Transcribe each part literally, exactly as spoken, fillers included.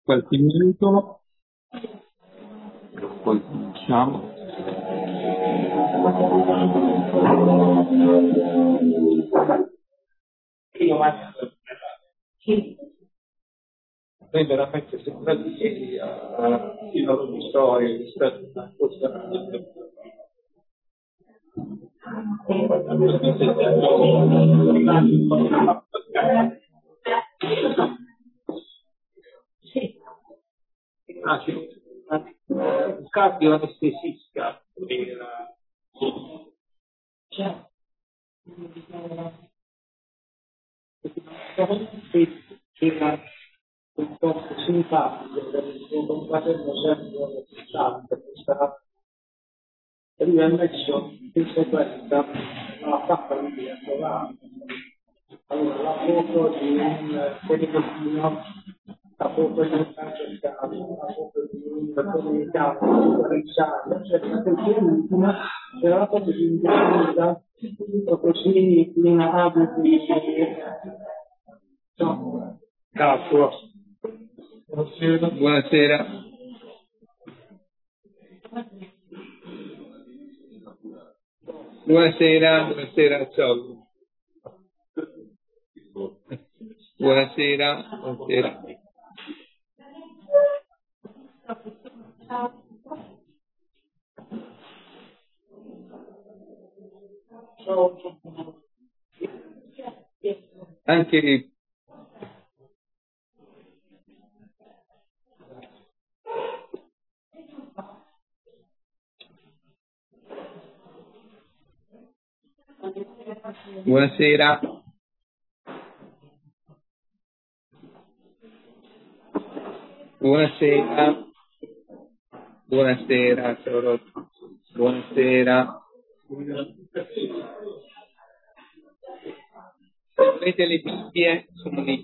qualche minuto, poi cominciamo. Noi veramente sembra di uh, i loro storie rispetto a cosa ah, c'è un cambio anestesista per c'è c'era un po' simpatico perché un fratello sempre sempre questa e lui ha messo in sequenza la tappa di via allora la foto di un telefonino, la foto di un cancercato, la foto di un comunicato, un guariciato, eccetera, perché l'ultima c'era la foto di un definita così in abito di no, cazzo. Buonasera. Buonasera. Buonasera, buonasera, ciao. Buonasera, buonasera. Anche buonasera. Buonasera. Buonasera, ciao Rossi. Buonasera. Se avete le Bibbie, sono lì.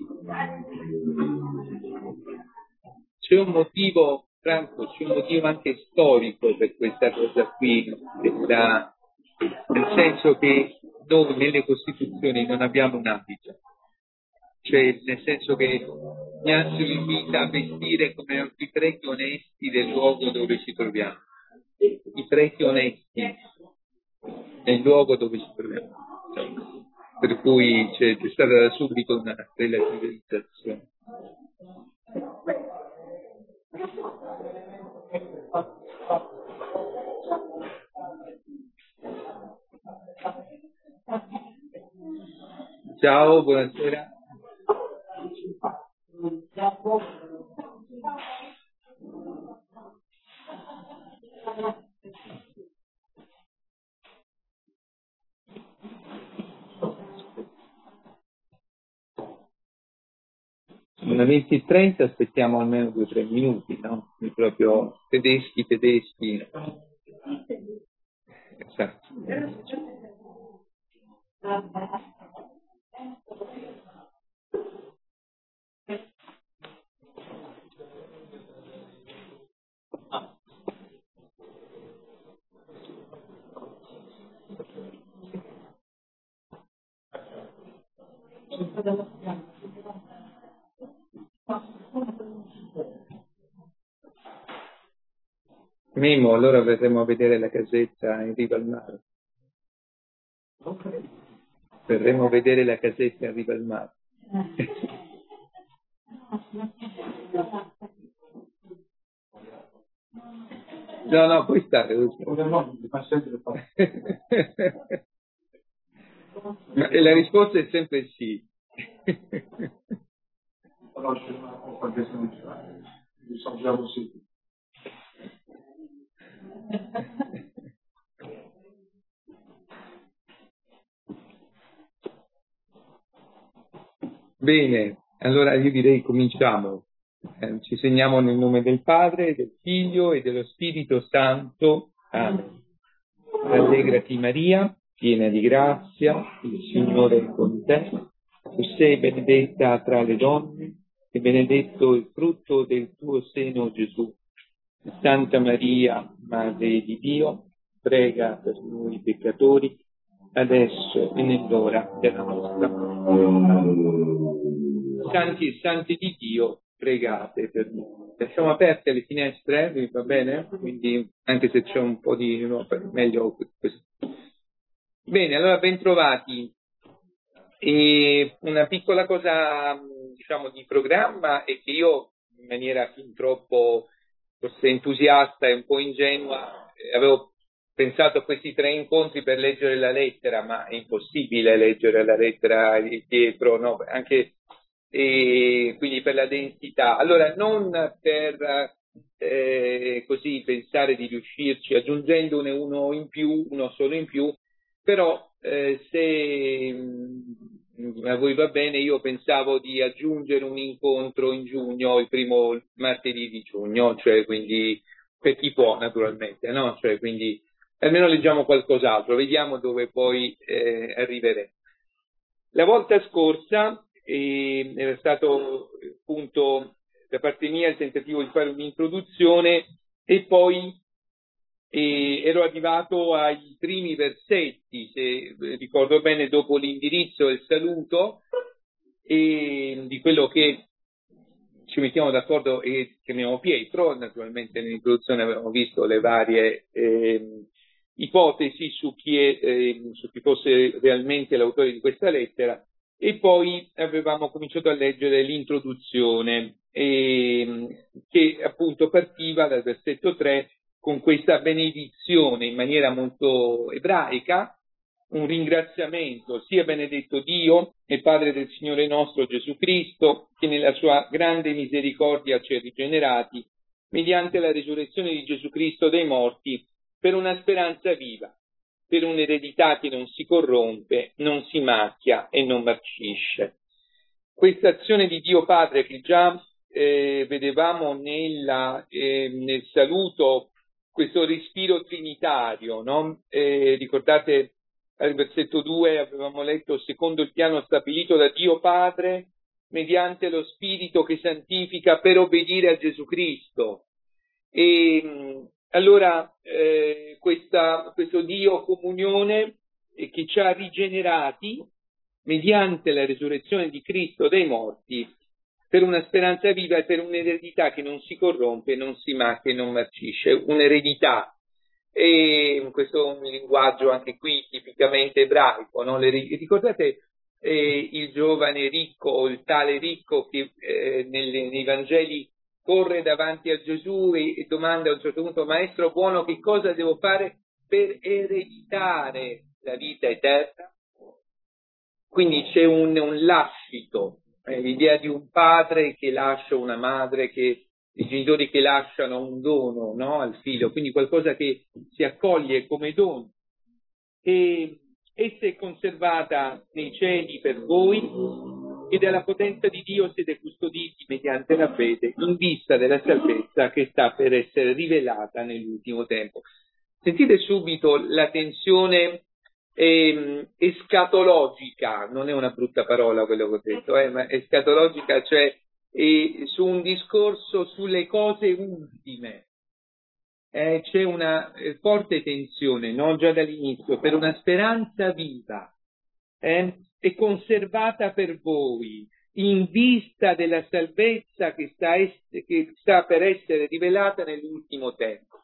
C'è un motivo, Franco, c'è un motivo anche storico per questa cosa qui, questa, nel senso che noi nelle Costituzioni non abbiamo un abito, cioè nel senso che mi ci invita a vestire come i preti onesti del luogo dove ci troviamo, i preti onesti nel luogo dove ci troviamo, per cui c'è, c'è stata da subito una relativizzazione. Ciao, buonasera. Sono venti e trenta, aspettiamo almeno due o tre minuti, no? Proprio tedeschi, tedeschi. Esatto. Mimo, allora verremo a vedere la casetta in riva al mare. Verremo a vedere la casetta in riva al mare. No, no, puoi stare. Ma la risposta è sempre sì. Bene, allora io direi cominciamo. Eh, ci segniamo nel nome del Padre, del Figlio e dello Spirito Santo. Amen. Rallegrati Maria, piena di grazia, il Signore è con te. Tu sei benedetta tra le donne e benedetto il frutto del tuo seno, Gesù. Santa Maria, Madre di Dio, prega per noi peccatori, adesso e nell'ora della nostra morte. Santi e santi di Dio, pregate per noi. Lasciamo aperte le finestre, vi va bene? Quindi anche se c'è un po' di no, meglio così. Bene, allora ben trovati. E una piccola cosa, diciamo, di programma è che io, in maniera fin troppo forse entusiasta e un po' ingenua, eh, avevo pensato a questi tre incontri per leggere la lettera, ma è impossibile leggere la lettera dietro, no? Anche e quindi per la densità. Allora, non per eh, così pensare di riuscirci aggiungendone uno in più, uno solo in più, però eh, se mh, a voi va bene, io pensavo di aggiungere un incontro in giugno, il primo martedì di giugno, cioè quindi per chi può naturalmente, no? Cioè quindi almeno leggiamo qualcos'altro, vediamo dove poi eh, arriveremo. La volta scorsa eh, era stato appunto da parte mia il tentativo di fare un'introduzione e poi eh, ero arrivato ai primi versetti, se ricordo bene, dopo l'indirizzo e il saluto, e di quello che ci mettiamo d'accordo e chiamiamo Pietro. Naturalmente nell'introduzione avevamo visto le varie eh, ipotesi su chi, è, eh, su chi fosse realmente l'autore di questa lettera, e poi avevamo cominciato a leggere l'introduzione eh, che appunto partiva dal versetto tre con questa benedizione in maniera molto ebraica, un ringraziamento: sia benedetto Dio e Padre del Signore nostro Gesù Cristo, che nella sua grande misericordia ci ha rigenerati mediante la risurrezione di Gesù Cristo dai morti, per una speranza viva, per un'eredità che non si corrompe, non si macchia e non marcisce. Questa azione di Dio Padre che già eh, vedevamo nella, eh, nel saluto, questo respiro trinitario, no? Eh, ricordate al versetto due avevamo letto: secondo il piano stabilito da Dio Padre, mediante lo Spirito che santifica per obbedire a Gesù Cristo. E allora eh, questa, questo Dio comunione eh, che ci ha rigenerati mediante la resurrezione di Cristo dai morti, per una speranza viva e per un'eredità che non si corrompe, non si macchia e non marcisce. Un'eredità, e questo è un linguaggio anche qui tipicamente ebraico, no? Le, ricordate eh, il giovane ricco o il tale ricco che eh, nelle, nei Vangeli corre davanti a Gesù e, e domanda a un certo punto: maestro buono, che cosa devo fare per ereditare la vita eterna? Quindi c'è un, un lascito, eh, l'idea di un padre che lascia una madre, che i genitori che lasciano un dono, no, al figlio, quindi qualcosa che si accoglie come dono. E essa è conservata nei cieli per voi, e dalla potenza di Dio siete custoditi mediante la fede, in vista della salvezza che sta per essere rivelata nell'ultimo tempo. Sentite subito la tensione eh, escatologica, non è una brutta parola quello che ho detto, eh, ma escatologica, cioè eh, su un discorso sulle cose ultime. Eh, c'è una eh, forte tensione, no? Già dall'inizio, per una speranza viva, eh, e conservata per voi, in vista della salvezza che sta, est- che sta per essere rivelata nell'ultimo tempo.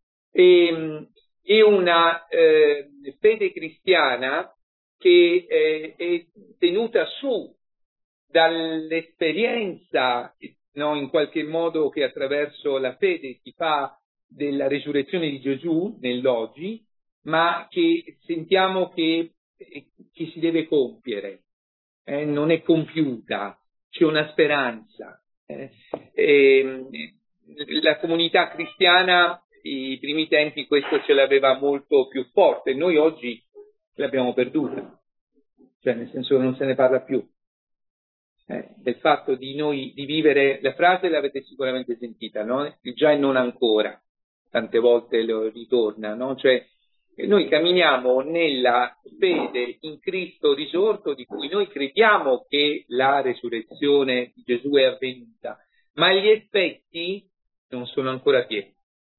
E, è una eh, fede cristiana che eh, è tenuta su dall'esperienza, no, in qualche modo, che attraverso la fede si fa della risurrezione di Gesù nell'oggi, ma che sentiamo che, che si deve compiere, eh, non è compiuta, c'è una speranza. Eh. E, la comunità cristiana i primi tempi questo ce l'aveva molto più forte, noi oggi l'abbiamo perduta, cioè nel senso che non se ne parla più. Eh, del fatto di noi di vivere, la frase l'avete sicuramente sentita, no? Il già e non ancora, tante volte lo ritorna, no? Cioè noi camminiamo nella fede in Cristo risorto, di cui noi crediamo che la resurrezione di Gesù è avvenuta, ma gli effetti non sono ancora pieni.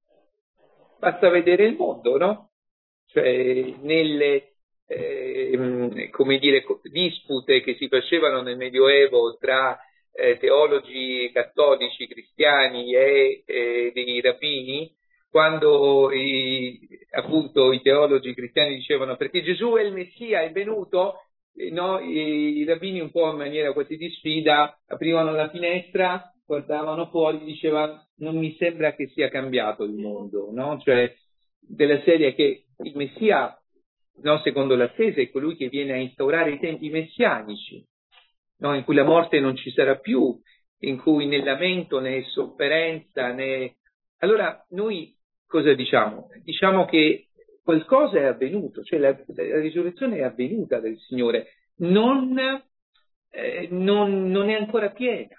Basta vedere il mondo, no? Cioè nelle eh, come dire, dispute che si facevano nel Medioevo tra eh, teologi cattolici, cristiani e eh, dei rabbini, quando i, appunto i teologi cristiani dicevano perché Gesù è il Messia, è venuto, eh, no, i, i rabbini un po' in maniera quasi di sfida aprivano la finestra, guardavano fuori, dicevano non mi sembra che sia cambiato il mondo, no? Cioè della serie che il Messia, no, secondo l'attesa, è colui che viene a instaurare i tempi messianici, no, in cui la morte non ci sarà più, in cui né lamento né sofferenza né... Allora noi cosa diciamo? Diciamo che qualcosa è avvenuto, cioè la, la risurrezione è avvenuta del Signore, non, eh, non, non è ancora piena,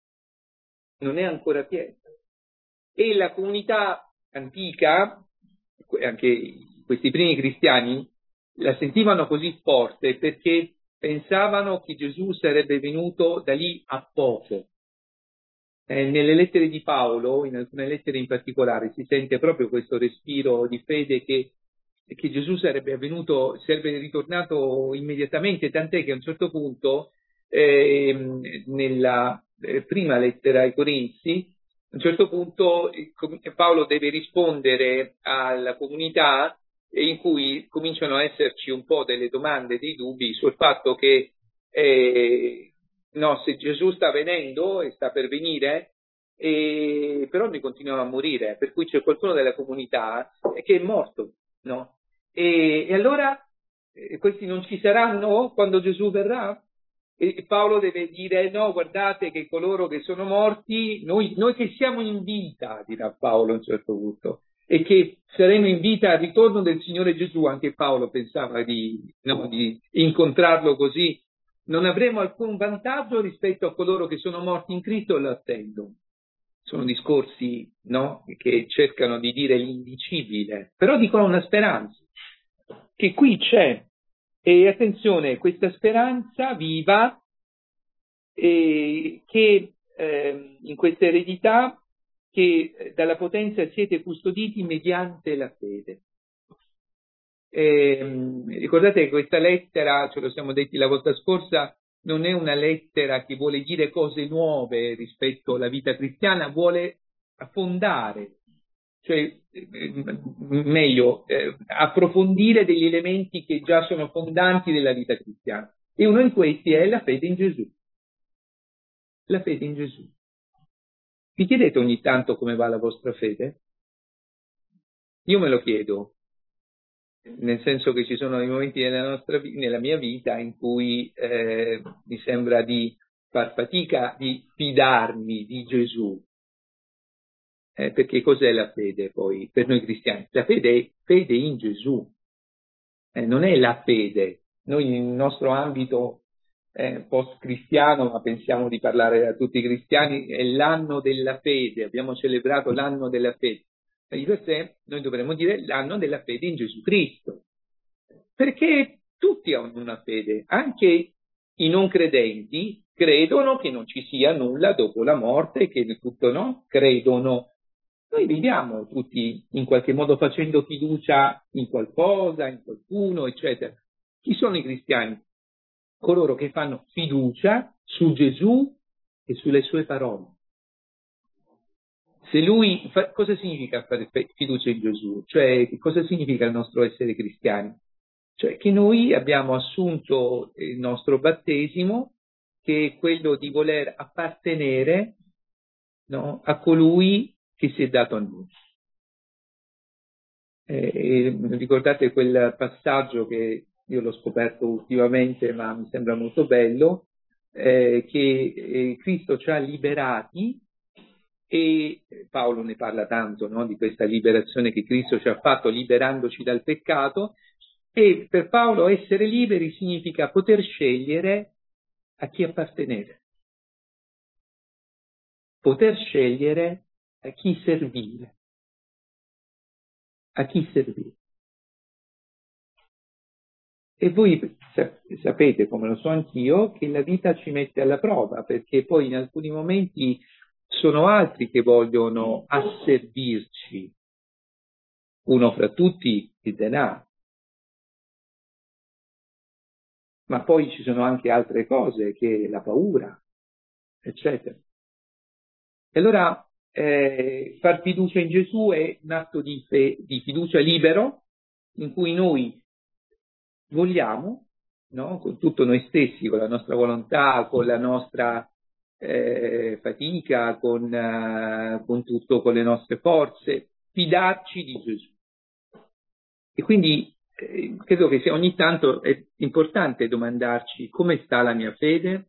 non è ancora piena. E la comunità antica, anche questi primi cristiani, la sentivano così forte perché pensavano che Gesù sarebbe venuto da lì a poco. Eh, nelle lettere di Paolo, in alcune lettere in particolare, si sente proprio questo respiro di fede che, che Gesù sarebbe venuto, sarebbe ritornato immediatamente, tant'è che a un certo punto, eh, nella eh, prima lettera ai Corinzi, a un certo punto Paolo deve rispondere alla comunità in cui cominciano a esserci un po' delle domande, dei dubbi sul fatto che eh, no, se Gesù sta venendo e sta per venire, e, però noi continuiamo a morire, per cui c'è qualcuno della comunità che è morto, no? E, e allora eh, questi non ci saranno quando Gesù verrà? E Paolo deve dire no, guardate che coloro che sono morti, noi, noi che siamo in vita, dirà Paolo a un certo punto, e che saremo in vita al ritorno del Signore Gesù, anche Paolo pensava di, no, di incontrarlo così, non avremo alcun vantaggio rispetto a coloro che sono morti in Cristo e lo attendono. Sono discorsi, no, che cercano di dire l'indicibile, però dicono una speranza, che qui c'è. E attenzione, questa speranza viva eh, che eh, in questa eredità che dalla potenza siete custoditi mediante la fede. Eh, ricordate che questa lettera, ce lo siamo detti la volta scorsa, non è una lettera che vuole dire cose nuove rispetto alla vita cristiana, vuole affondare, cioè eh, meglio, eh, approfondire degli elementi che già sono fondanti della vita cristiana. E uno di questi è la fede in Gesù. La fede in Gesù. Vi chiedete ogni tanto come va la vostra fede? Io me lo chiedo, nel senso che ci sono dei momenti nella, nostra, nella mia vita in cui eh, mi sembra di far fatica di fidarmi di Gesù. Eh, perché cos'è la fede poi per noi cristiani? La fede è fede in Gesù, eh, non è la fede. Noi nel nostro ambito eh, post-cristiano, ma pensiamo di parlare a tutti i cristiani, è l'anno della fede, abbiamo celebrato l'anno della fede. Di per sé noi dovremmo dire l'anno della fede in Gesù Cristo, perché tutti hanno una fede, anche i non credenti credono che non ci sia nulla dopo la morte, che tutto no, credono. Noi viviamo tutti in qualche modo facendo fiducia in qualcosa, in qualcuno, eccetera. Chi sono i cristiani? Coloro che fanno fiducia su Gesù e sulle sue parole. Se lui, fa, cosa significa fare fiducia in Gesù? Cioè, cosa significa il nostro essere cristiani? Cioè, che noi abbiamo assunto il nostro battesimo, che è quello di voler appartenere, no, a colui che si è dato a noi. Eh, ricordate quel passaggio che io l'ho scoperto ultimamente, ma mi sembra molto bello, eh, che eh, Cristo ci ha liberati. E Paolo ne parla tanto, no? Di questa liberazione che Cristo ci ha fatto liberandoci dal peccato, e per Paolo essere liberi significa poter scegliere a chi appartenere, poter scegliere a chi servire, a chi servire. E voi sapete, come lo so anch'io, che la vita ci mette alla prova, perché poi in alcuni momenti sono altri che vogliono asservirci, uno fra tutti il denaro. Ma poi ci sono anche altre cose, che la paura, eccetera. E allora eh, far fiducia in Gesù è un atto di, fe- di fiducia libero, in cui noi vogliamo, no? Con tutto noi stessi, con la nostra volontà, con la nostra eh, fatica, con, uh, con tutto, con le nostre forze, fidarci di Gesù. E quindi eh, credo che sia, ogni tanto è importante domandarci come sta la mia fede,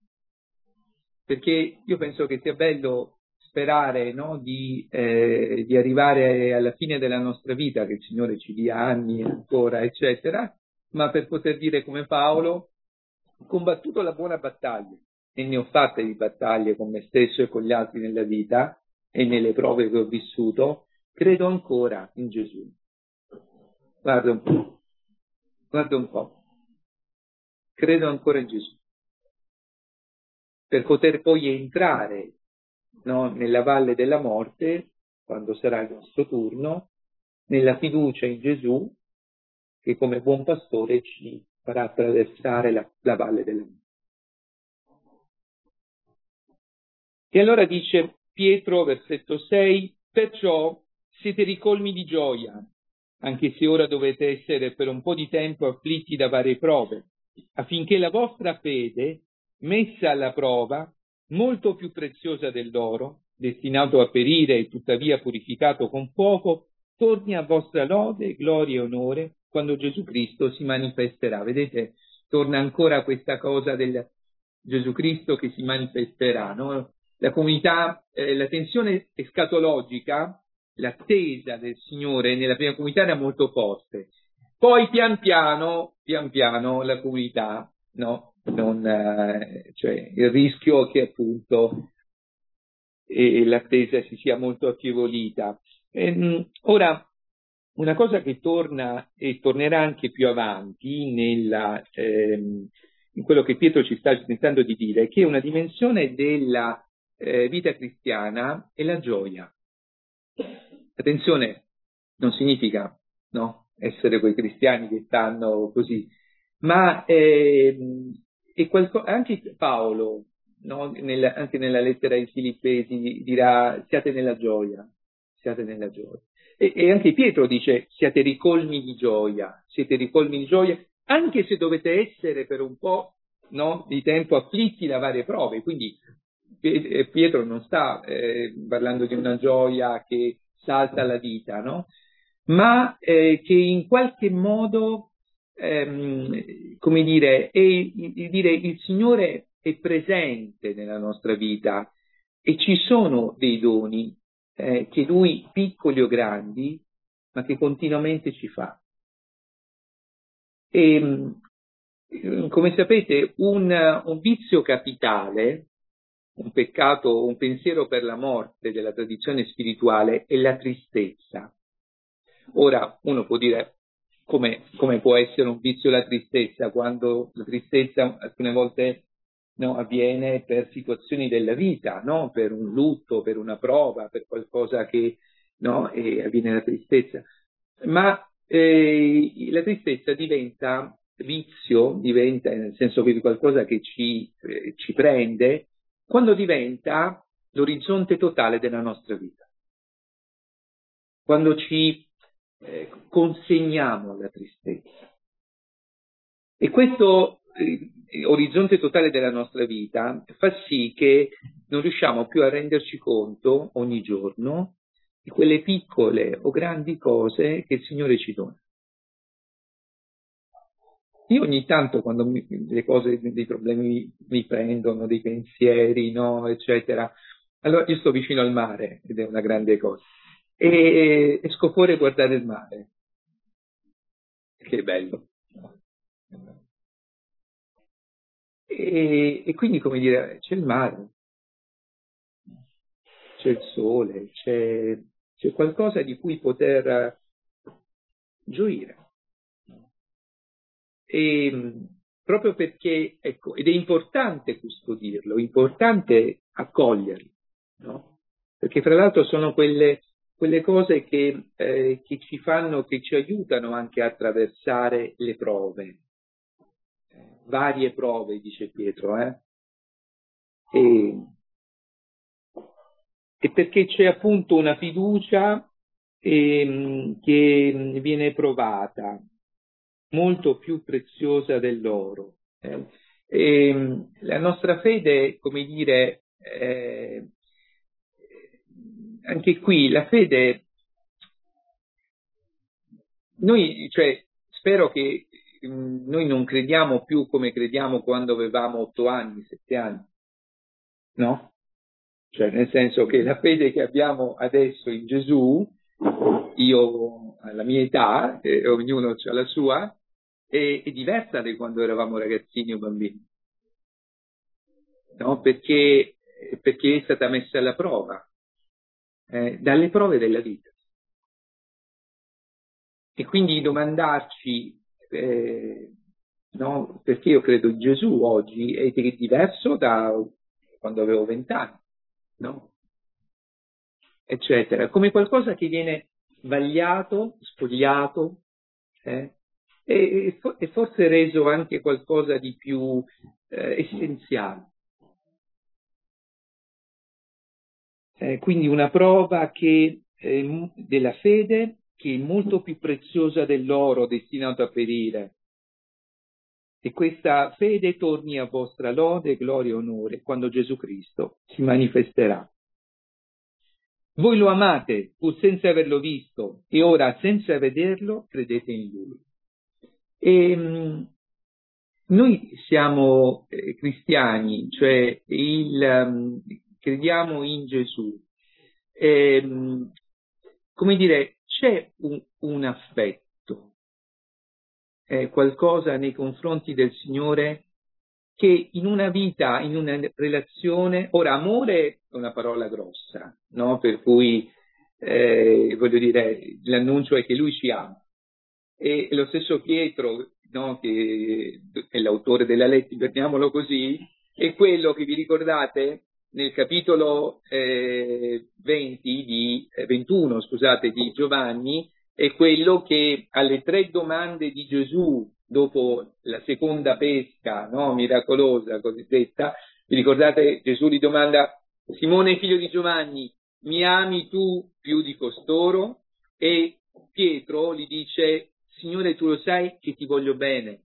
perché io penso che sia bello sperare, no, di, eh, di arrivare alla fine della nostra vita, che il Signore ci dia anni ancora, eccetera, ma per poter dire come Paolo, ho combattuto la buona battaglia e ne ho fatte di battaglie con me stesso e con gli altri nella vita e nelle prove che ho vissuto, credo ancora in Gesù. Guarda un po', guarda un po', credo ancora in Gesù, per poter poi entrare, no, nella valle della morte, quando sarà il nostro turno, nella fiducia in Gesù, che come buon pastore ci farà attraversare la, la valle della morte. E allora dice Pietro, versetto sei, perciò siete ricolmi di gioia, anche se ora dovete essere per un po' di tempo afflitti da varie prove, affinché la vostra fede, messa alla prova, molto più preziosa dell'oro, destinato a perire e tuttavia purificato con fuoco, torni a vostra lode, gloria e onore quando Gesù Cristo si manifesterà. Vedete, torna ancora questa cosa del Gesù Cristo che si manifesterà, no? La comunità, eh, la tensione escatologica, l'attesa del Signore nella prima comunità era molto forte. Poi pian piano, pian piano la comunità, no? Non, eh, cioè il rischio che appunto eh, l'attesa si sia molto affievolita. E, mh, ora, una cosa che torna e tornerà anche più avanti nella, ehm, in quello che Pietro ci sta tentando di dire, è che una dimensione della eh, vita cristiana è la gioia. Attenzione, non significa, no, essere quei cristiani che stanno così, ma ehm, è qualco- anche Paolo, no, nella, anche nella lettera ai Filippesi dirà siate nella gioia, siate nella gioia. E, e anche Pietro dice siate ricolmi di gioia, siete ricolmi di gioia, anche se dovete essere per un po', no, di tempo afflitti da varie prove. Quindi Pietro non sta eh, parlando di una gioia che salta la vita, no? Ma eh, che in qualche modo, ehm, come dire, è, dire, il Signore è presente nella nostra vita e ci sono dei doni eh, che Lui, piccoli o grandi, ma che continuamente ci fa. E, come sapete, un, un vizio capitale, un peccato, un pensiero per la morte della tradizione spirituale è la tristezza. Ora, uno può dire come, come può essere un vizio la tristezza, quando la tristezza alcune volte no, avviene per situazioni della vita, no? Per un lutto, per una prova, per qualcosa che no, e avviene la tristezza. Ma eh, la tristezza diventa vizio, diventa nel senso che è qualcosa che ci, eh, ci prende, quando diventa l'orizzonte totale della nostra vita. Quando ci eh, consegniamo alla tristezza. E questo eh, orizzonte totale della nostra vita fa sì che non riusciamo più a renderci conto ogni giorno di quelle piccole o grandi cose che il Signore ci dona. Io ogni tanto quando mi, le cose, dei problemi mi prendono, dei pensieri, no, eccetera, allora io sto vicino al mare ed è una grande cosa. E esco fuori a guardare il mare. Che bello. E, e quindi, come dire, c'è il mare, c'è il sole, c'è, c'è qualcosa di cui poter gioire. E proprio perché, ecco, ed è importante custodirlo, è importante accoglierlo, no? Perché fra l'altro sono quelle, quelle cose che, eh, che ci fanno, che ci aiutano anche a attraversare le prove, varie prove, dice Pietro, eh? e, e perché c'è appunto una fiducia e, che viene provata, molto più preziosa dell'oro. Eh. E, la nostra fede, come dire, eh, anche qui la fede, noi, cioè, spero che mh, noi non crediamo più come crediamo quando avevamo otto anni, sette anni, no? Cioè, nel senso che la fede che abbiamo adesso in Gesù, io alla mia età, e ognuno ha la sua, è, è diversa da quando eravamo ragazzini o bambini, no? Perché, perché è stata messa alla prova, eh, dalle prove della vita. E quindi domandarci, eh, no, perché io credo in Gesù oggi è diverso da quando avevo vent'anni, no? Eccetera, come qualcosa che viene vagliato, spogliato, eh, e, e forse reso anche qualcosa di più eh, essenziale. Eh, quindi una prova che, eh, della fede che è molto più preziosa dell'oro destinato a perire. E questa fede torni a vostra lode, gloria e onore quando Gesù Cristo si manifesterà. Voi lo amate pur senza averlo visto e ora senza vederlo credete in Lui. E, mh, noi siamo eh, cristiani, cioè il, um, crediamo in Gesù. E, mh, come dire, c'è un, un affetto, eh, qualcosa nei confronti del Signore che in una vita, in una relazione, ora amore è una parola grossa, no? Per cui eh, voglio dire, l'annuncio è che lui ci ama. E lo stesso Pietro, no? Che è l'autore della lettera, chiamiamolo così, è quello che vi ricordate nel capitolo eh, venti di, eh, ventuno, scusate, di Giovanni, è quello che alle tre domande di Gesù dopo la seconda pesca, no, miracolosa, cosiddetta, vi ricordate, Gesù gli domanda: Simone figlio di Giovanni, mi ami tu più di costoro? E Pietro gli dice: Signore, tu lo sai che ti voglio bene.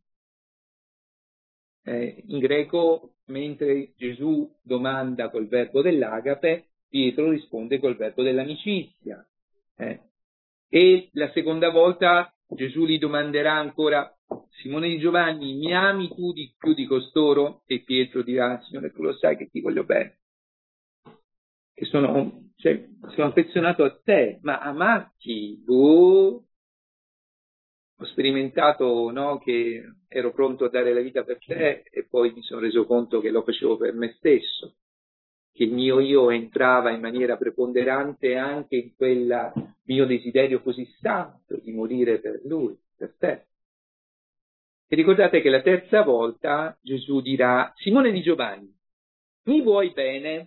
Eh, in greco, mentre Gesù domanda col verbo dell'agape, Pietro risponde col verbo dell'amicizia. Eh. E la seconda volta Gesù gli domanderà ancora: Simone di Giovanni, mi ami tu di più di costoro? E Pietro dirà: Signore, tu lo sai che ti voglio bene, che sono, cioè, sono affezionato a te, ma amarti, boh, ho sperimentato, no, che ero pronto a dare la vita per te e poi mi sono reso conto che lo facevo per me stesso, che il mio io entrava in maniera preponderante anche in quel mio desiderio così santo di morire per lui, per te. E ricordate che la terza volta Gesù dirà: Simone di Giovanni, mi vuoi bene?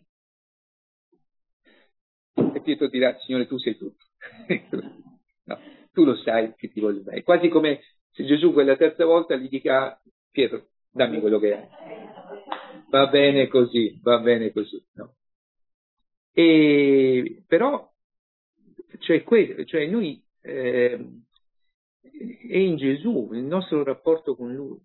E Pietro dirà: Signore, tu sei tutto. No, tu lo sai che ti voglio bene. Quasi come se Gesù quella terza volta gli dica: Pietro, dammi quello che hai. Va bene così, va bene così. No? E però, cioè, que- cioè noi eh, è in Gesù il nostro rapporto con Lui.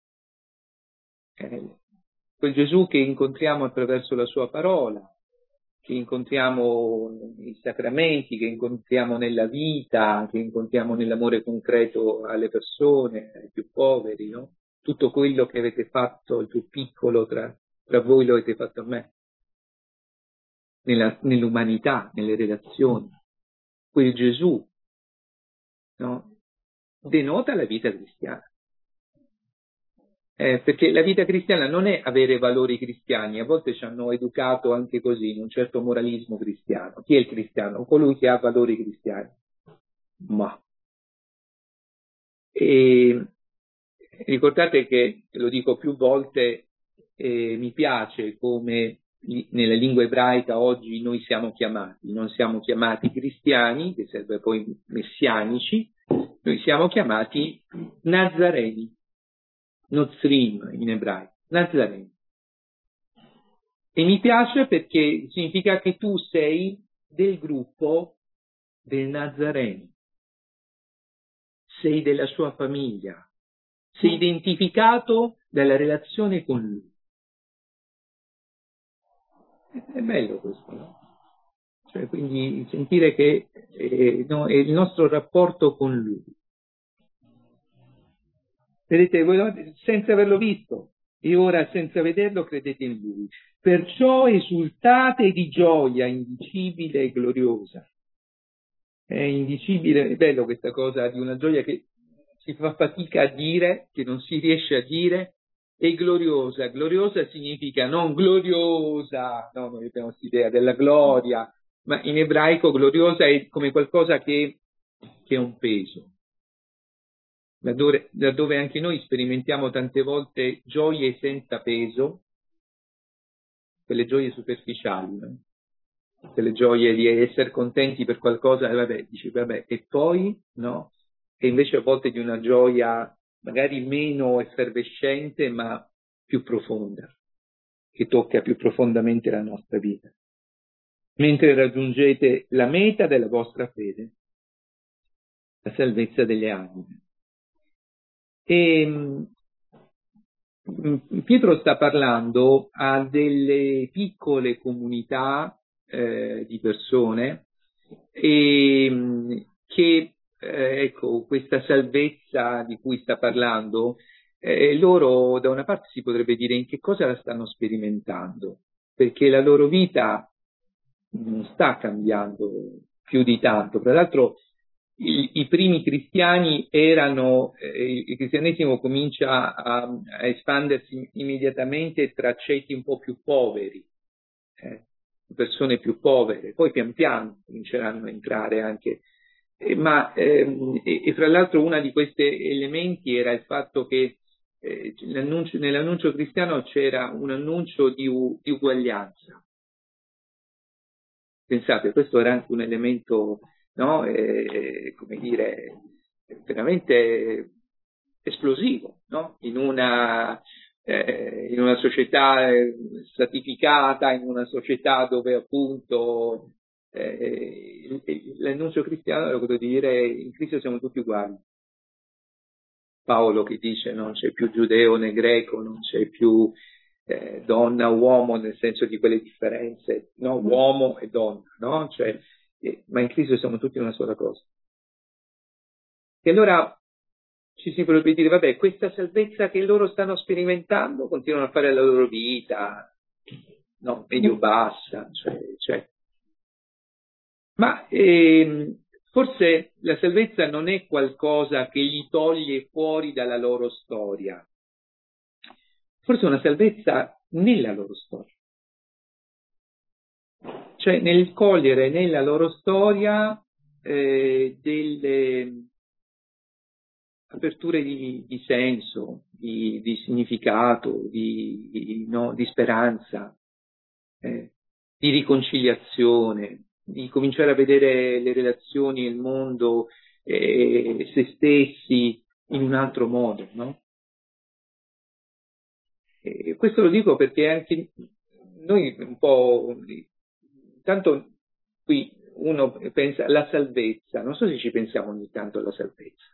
Eh, quel Gesù che incontriamo attraverso la Sua parola, che incontriamo nei sacramenti, che incontriamo nella vita, che incontriamo nell'amore concreto alle persone, ai più poveri, no? Tutto quello che avete fatto, il più piccolo tra, tra voi lo avete fatto a me, nella, nell'umanità, nelle relazioni. Quel Gesù, no? Denota la vita cristiana. Eh, perché la vita cristiana non è avere valori cristiani, a volte ci hanno educato anche così, in un certo moralismo cristiano. Chi è il cristiano? Colui che ha valori cristiani. Ma e ricordate che, lo dico più volte, eh, mi piace come nella lingua ebraica oggi noi siamo chiamati, non siamo chiamati cristiani, che serve poi messianici, noi siamo chiamati nazareni. Nozrim in ebraico, Nazareni. E mi piace perché significa che tu sei del gruppo del Nazareno, sei della sua famiglia, sei identificato dalla relazione con lui. È bello questo, no? Cioè, quindi sentire che eh, no, è il nostro rapporto con lui. Vedete, voi senza averlo visto, e ora senza vederlo credete in lui. Perciò esultate di gioia indicibile e gloriosa. È indicibile, è bello questa cosa di una gioia che si fa fatica a dire, che non si riesce a dire, e gloriosa. Gloriosa significa non gloriosa, no, noi abbiamo questa idea della gloria, ma in ebraico gloriosa è come qualcosa che, che ha un peso. Laddove, laddove anche noi sperimentiamo tante volte gioie senza peso, quelle gioie superficiali, no? Quelle gioie di essere contenti per qualcosa, e vabbè, dici, vabbè, e poi, no? E invece a volte di una gioia magari meno effervescente, ma più profonda, che tocca più profondamente la nostra vita. Mentre raggiungete la meta della vostra fede, la salvezza delle anime. E Pietro sta parlando a delle piccole comunità eh, di persone e che, eh, ecco, questa salvezza di cui sta parlando, eh, loro da una parte si potrebbe dire in che cosa la stanno sperimentando, perché la loro vita non sta cambiando più di tanto. Tra l'altro i, i primi cristiani erano, eh, il cristianesimo comincia a, a espandersi immediatamente tra ceti un po' più poveri, eh, persone più povere, poi pian piano cominceranno a entrare anche. Eh, ma ehm, e, e fra l'altro uno di questi elementi era il fatto che eh, l'annuncio, nell'annuncio cristiano c'era un annuncio di, di uguaglianza. Pensate, questo era anche un elemento, no, eh, come dire, veramente esplosivo, no? In una, eh, in una società stratificata, in una società dove appunto eh, l'annuncio cristiano era quello di dire in Cristo siamo tutti uguali. Paolo che dice non c'è più giudeo né greco, non c'è più eh, donna, uomo, nel senso di quelle differenze, no? Uomo e donna, no? Cioè, eh, ma in Cristo siamo tutti una sola cosa. E allora ci si potrebbe dire, vabbè, questa salvezza che loro stanno sperimentando, continuano a fare la loro vita, no? Medio bassa, cioè, cioè. Ma ehm, forse la salvezza non è qualcosa che li toglie fuori dalla loro storia, forse è una salvezza nella loro storia. Cioè nel cogliere nella loro storia eh, delle aperture di, di senso, di, di significato, di, di, no, di speranza, eh, di riconciliazione, di cominciare a vedere le relazioni, il mondo, eh, se stessi in un altro modo, no? E questo lo dico perché anche noi un po', tanto qui uno pensa alla salvezza, non so se ci pensiamo ogni tanto alla salvezza.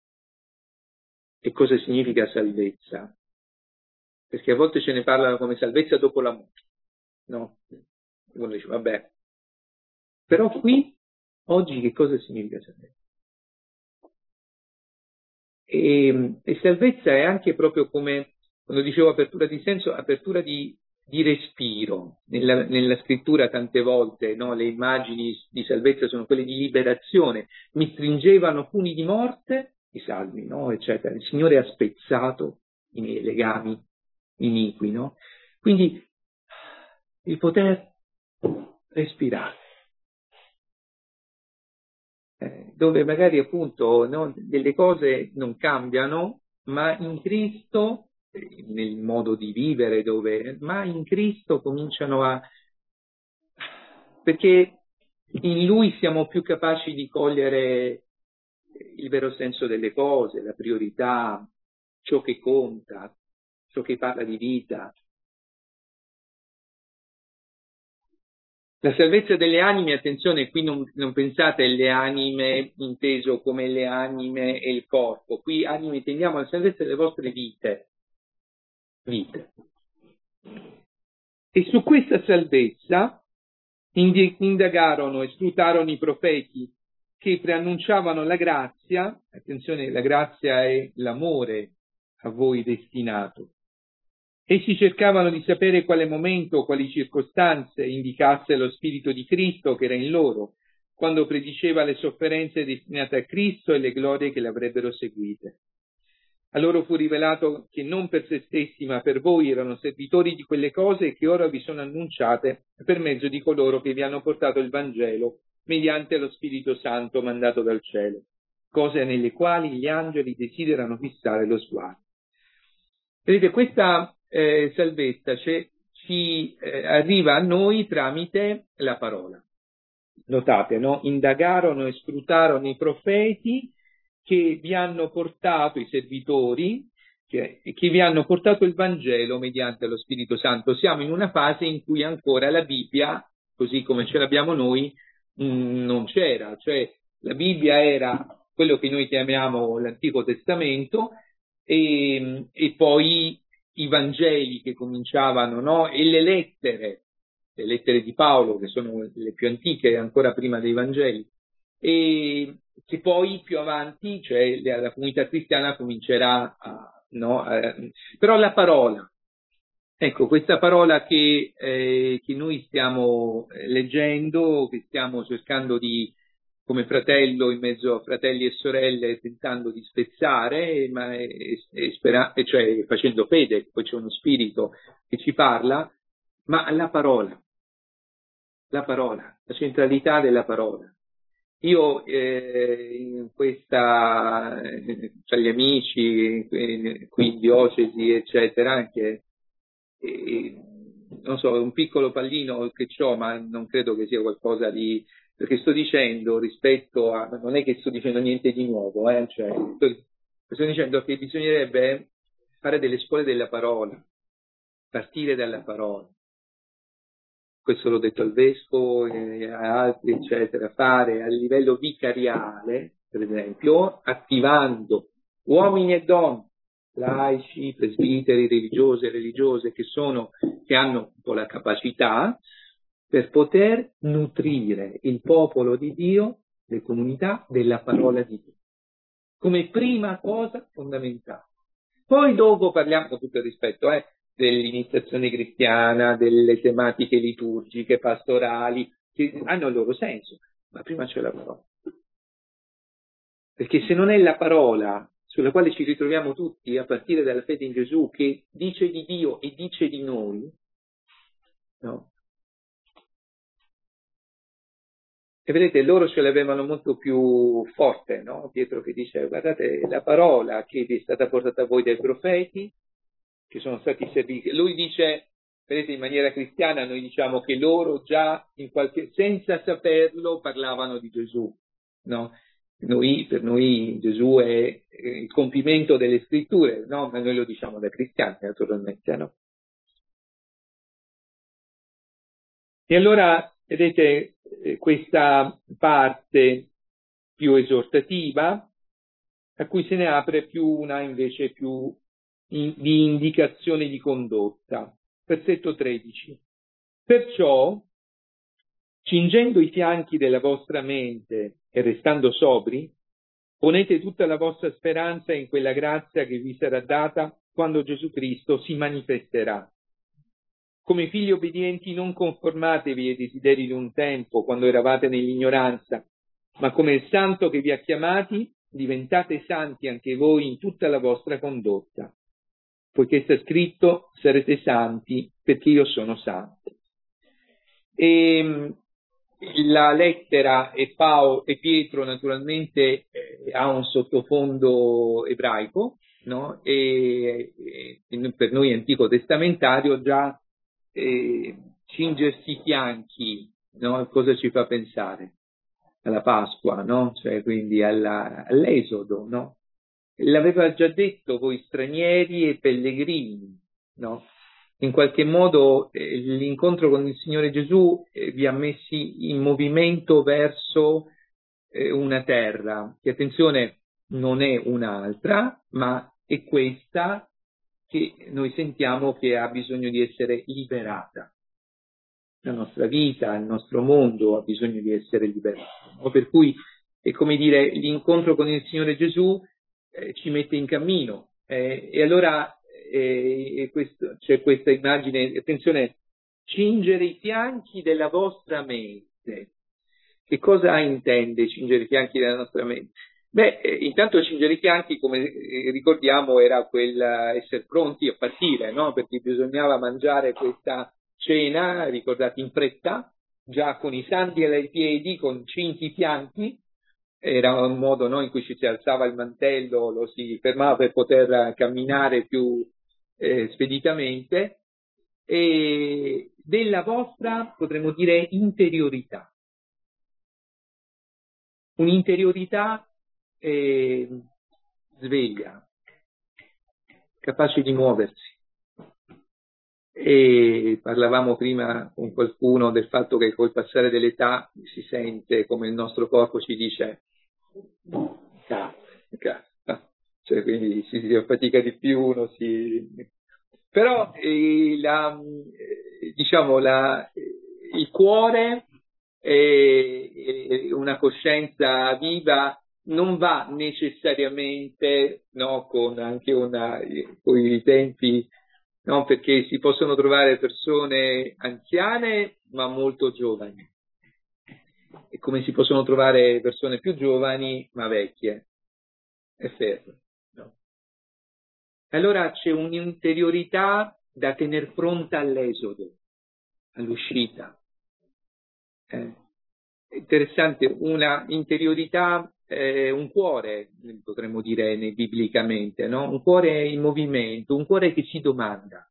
E cosa significa salvezza? Perché a volte ce ne parlano come salvezza dopo la morte, no? Uno dice, vabbè. Però qui, oggi, che cosa significa salvezza? E, e salvezza è anche proprio come, quando dicevo apertura di senso, apertura di, di respiro. Nella, nella scrittura tante volte, no, le immagini di salvezza sono quelle di liberazione. Mi stringevano puni di morte, i salmi, no, eccetera. Il Signore ha spezzato i miei legami iniqui, no? Quindi il poter respirare. Eh, dove magari appunto no, delle cose non cambiano, ma in Cristo, eh, nel modo di vivere, dove, ma in Cristo cominciano a... perché in Lui siamo più capaci di cogliere il vero senso delle cose, la priorità, ciò che conta, ciò che parla di vita. La salvezza delle anime, attenzione, qui non, non pensate alle anime inteso come le anime e il corpo, qui anime intendiamo la salvezza delle vostre vite. Vite. E su questa salvezza indagarono e scrutarono i profeti che preannunciavano la grazia, attenzione, la grazia è l'amore a voi destinato. Essi cercavano di sapere quale momento o quali circostanze indicasse lo Spirito di Cristo che era in loro, quando prediceva le sofferenze destinate a Cristo e le glorie che le avrebbero seguite. A loro fu rivelato che non per se stessi ma per voi erano servitori di quelle cose che ora vi sono annunciate per mezzo di coloro che vi hanno portato il Vangelo mediante lo Spirito Santo mandato dal cielo, cose nelle quali gli angeli desiderano fissare lo sguardo. Vedete, questa eh, salvezza cioè, ci eh, arriva a noi tramite la parola. Notate, no? Indagarono e scrutarono i profeti che vi hanno portato, i servitori, che, che vi hanno portato il Vangelo mediante lo Spirito Santo. Siamo in una fase in cui ancora la Bibbia, così come ce l'abbiamo noi, mh, non c'era. Cioè, la Bibbia era quello che noi chiamiamo l'Antico Testamento e, e poi i Vangeli che cominciavano, no? E le lettere, le lettere di Paolo, che sono le più antiche, ancora prima dei Vangeli, e che poi più avanti, cioè la comunità cristiana comincerà a, no? A, però la parola, ecco, questa parola che, eh, che noi stiamo leggendo, che stiamo cercando di, come fratello in mezzo a fratelli e sorelle, tentando di spezzare, ma e, e spera, cioè facendo fede, poi c'è uno spirito che ci parla, ma la parola, la parola, la centralità della parola. Io eh, in questa, eh, tra gli amici, qui, qui in diocesi, eccetera, anche, eh, non so, un piccolo pallino che ho, ma non credo che sia qualcosa di, perché sto dicendo rispetto a, non è che sto dicendo niente di nuovo, eh, cioè, sto, sto dicendo che bisognerebbe fare delle scuole della parola, partire dalla parola. Questo l'ho detto al Vescovo e a altri, eccetera, fare a livello vicariale, per esempio, attivando uomini e donne, laici, presbiteri, religiosi e religiose, che sono, che hanno un po' la capacità per poter nutrire il popolo di Dio, le comunità, della parola di Dio, come prima cosa fondamentale. Poi dopo parliamo, con tutto il rispetto, eh, dell'iniziazione cristiana, delle tematiche liturgiche, pastorali, che hanno il loro senso, ma prima c'è la parola. Perché se non è la parola sulla quale ci ritroviamo tutti, a partire dalla fede in Gesù, che dice di Dio e dice di noi, no? E vedete, loro ce l'avevano molto più forte, no? Pietro che dice, guardate, la parola che vi è stata portata a voi dai profeti, che sono stati serviti. Lui dice, vedete, in maniera cristiana noi diciamo che loro già, in qualche, senza saperlo, parlavano di Gesù, no? Noi, per noi Gesù è il compimento delle scritture, no? Ma noi lo diciamo da cristiani, naturalmente, no? E allora, vedete, questa parte più esortativa, a cui se ne apre più una invece più in, di indicazione di condotta. Versetto tredici. Perciò, cingendo i fianchi della vostra mente e restando sobri, ponete tutta la vostra speranza in quella grazia che vi sarà data quando Gesù Cristo si manifesterà. Come figli obbedienti non conformatevi ai desideri di un tempo, quando eravate nell'ignoranza, ma come il santo che vi ha chiamati, diventate santi anche voi in tutta la vostra condotta, poiché sta scritto, sarete santi perché io sono santo. E la lettera e, Paolo, e Pietro naturalmente eh, ha un sottofondo ebraico, no? E, e per noi antico testamentario già eh, cingersi i fianchi, no? Cosa ci fa pensare? Alla Pasqua, no? Cioè quindi alla, all'Esodo, no? L'aveva già detto voi stranieri e pellegrini, no? in qualche modo eh, l'incontro con il Signore Gesù eh, vi ha messi in movimento verso eh, una terra, che attenzione non è un'altra, ma è questa che noi sentiamo che ha bisogno di essere liberata. La nostra vita, il nostro mondo ha bisogno di essere liberato. No? Per cui è come dire, l'incontro con il Signore Gesù eh, ci mette in cammino. Eh, e allora eh, questo, c'è questa immagine, attenzione, cingere i fianchi della vostra mente. Che cosa intende cingere i fianchi della nostra mente? Beh, eh, intanto cingere i fianchi, come eh, ricordiamo, era quel essere pronti a partire, no? Perché bisognava mangiare questa cena, ricordate, in fretta, già con i sandali ai piedi, con cinti i fianchi, era un modo, no, in cui ci si alzava il mantello, lo si fermava per poter camminare più eh, speditamente, e della vostra, potremmo dire, interiorità. Un'interiorità eh, sveglia, capace di muoversi. E parlavamo prima con qualcuno del fatto che col passare dell'età si sente come il nostro corpo ci dice cazzo, cazzo. Cioè, quindi si, si fatica di più, uno si... però eh, la, eh, diciamo la, eh, il cuore e una coscienza viva non va necessariamente, no, con anche una, con i tempi, no, perché si possono trovare persone anziane ma molto giovani, e come si possono trovare persone più giovani ma vecchie e ferme. No? Allora c'è un'interiorità da tener pronta all'esodo, all'uscita. Eh, interessante, una interiorità, eh, un cuore, potremmo dire biblicamente, no? Un cuore in movimento, un cuore che si domanda.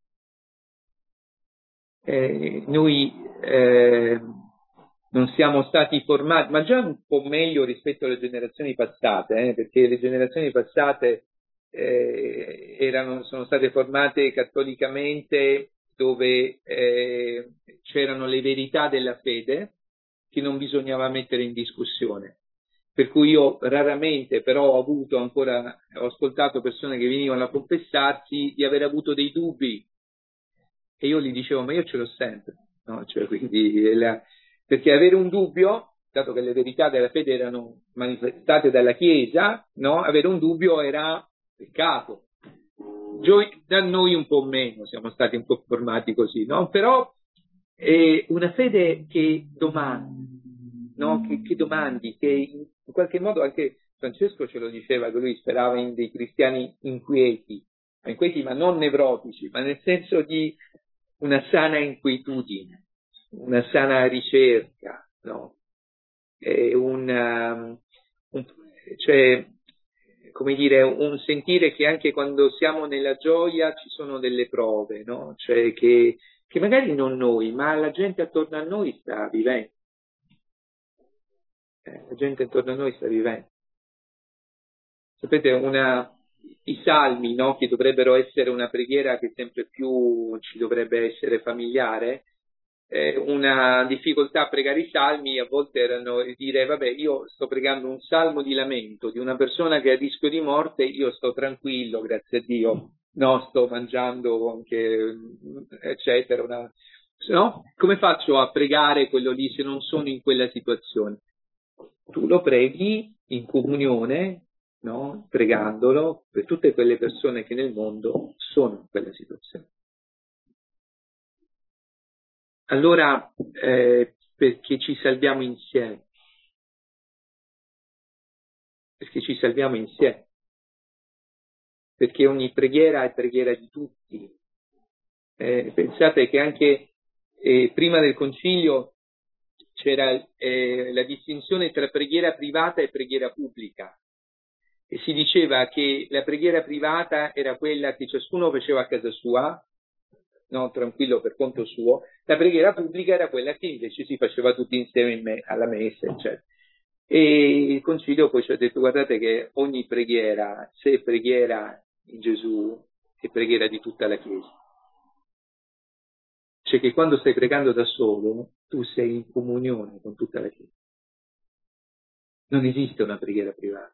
Eh, noi eh, non siamo stati formati, ma già un po' meglio rispetto alle generazioni passate, eh, perché le generazioni passate eh, erano, sono state formate cattolicamente, dove eh, c'erano le verità della fede che non bisognava mettere in discussione. Per cui io raramente però ho avuto ancora, ho ascoltato persone che venivano a confessarsi di aver avuto dei dubbi, e io gli dicevo ma io ce l'ho sempre, no? Cioè, quindi, la, perché avere un dubbio, dato che le verità della fede erano manifestate dalla Chiesa, no? Avere un dubbio era peccato. Da noi un po' meno, siamo stati un po' formati così, no? Però è una fede che domandi, no? Che, che domandi, che in qualche modo anche Francesco ce lo diceva, che lui sperava in dei cristiani inquieti, inquieti ma non nevrotici, ma nel senso di una sana inquietudine, una sana ricerca, no? È un, un, cioè, come dire, un sentire che anche quando siamo nella gioia ci sono delle prove, no? Cioè che, che magari non noi, ma la gente attorno a noi sta vivendo. Eh, la gente attorno a noi sta vivendo. Sapete, una, i salmi, no? Che dovrebbero essere una preghiera che sempre più ci dovrebbe essere familiare, eh, una difficoltà a pregare i salmi a volte erano dire vabbè, io sto pregando un salmo di lamento di una persona che è a rischio di morte, io sto tranquillo, grazie a Dio, no, sto mangiando anche, eccetera, una, no? Come faccio a pregare quello lì se non sono in quella situazione? Tu lo preghi in comunione, no? Pregandolo per tutte quelle persone che nel mondo sono in quella situazione. Allora, eh, perché ci salviamo insieme? Perché ci salviamo insieme. Perché ogni preghiera è preghiera di tutti. Eh, pensate che anche eh, prima del concilio c'era eh, la distinzione tra preghiera privata e preghiera pubblica. E si diceva che la preghiera privata era quella che ciascuno faceva a casa sua, no, tranquillo per conto suo. La preghiera pubblica era quella che invece si faceva tutti insieme in me, alla messa, eccetera. E il concilio poi ci ha detto guardate che ogni preghiera, se è preghiera in Gesù, è preghiera di tutta la Chiesa. cioè che quando stai pregando da solo, tu sei in comunione con tutta la Chiesa. Non esiste una preghiera privata.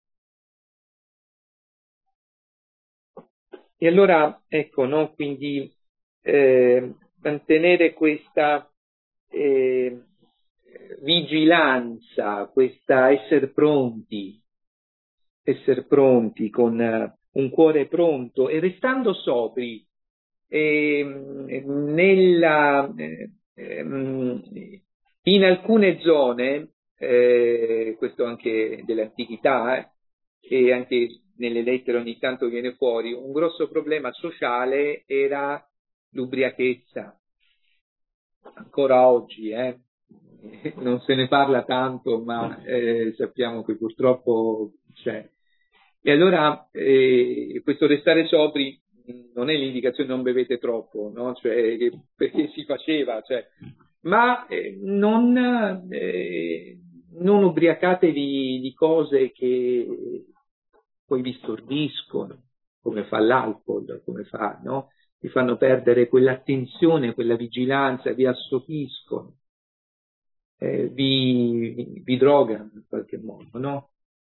E allora, ecco, no? Quindi eh, mantenere questa eh, vigilanza, questa essere pronti, essere pronti con uh, un cuore pronto e restando sobri eh, nella, eh, ehm, in alcune zone, eh, questo anche dell'antichità, eh, e anche nelle lettere ogni tanto viene fuori, un grosso problema sociale era l'ubriachezza. Ancora oggi, eh, non se ne parla tanto, ma eh, sappiamo che purtroppo c'è. E allora eh, questo restare sobri non è l'indicazione non bevete troppo, no? Cioè, che, perché si faceva, cioè, ma eh, non, eh, non ubriacatevi di cose che poi vi stordiscono, come fa l'alcol, come fa, no? Vi fanno perdere quell'attenzione, quella vigilanza, vi assopiscono, eh, vi, vi drogano in qualche modo, no?